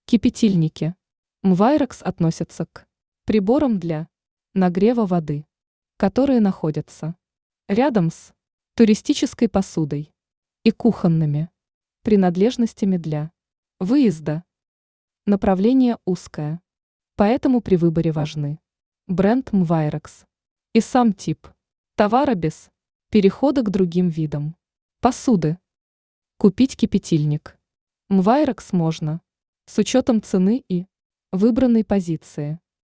Кипятильники. Мвайрекс относятся к приборам для нагрева воды, которые находятся рядом с туристической посудой и кухонными принадлежностями для выезда. Направление узкое, поэтому при выборе важны бренд Мвайрекс и сам тип товара без перехода к другим видам посуды. Купить кипятильник Мвайрекс можно с учетом цены и выбранной позиции.